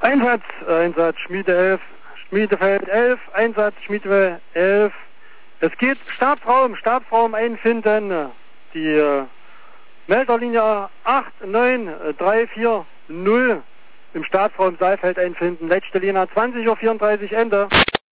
Einsatz Schmiede 11, Schmiedefeld 11, Einsatz Schmiede 11. Es geht Stabsraum einfinden. Die Melderlinie 89340 im Stabsraum Saalfeld einfinden. Letzte Linie 20:34 Uhr, Ende.